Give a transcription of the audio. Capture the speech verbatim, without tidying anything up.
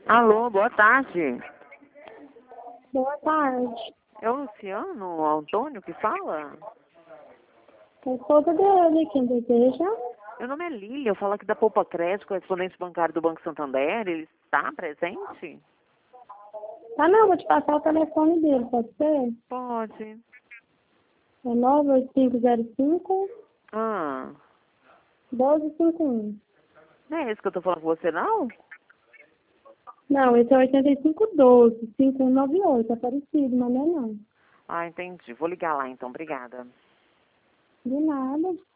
Alô, boa tarde. Boa tarde. É o Luciano o Antônio que fala? É a esposa dele, quem deseja? Meu nome é Lília, eu falo aqui da Poupa Crédito, correspondente bancário do Banco Santander. Ele está presente? Ah, não, vou te passar o telefone dele, pode ser? Pode. É nove oito cinco zero cinco, Ah, um dois cinco um. não é esse que eu tô falando com você, não? Não, esse é oitenta e cinco doze, cinco um nove oito, é parecido, mas não é não. Ah, entendi. Vou ligar lá então, obrigada. De nada.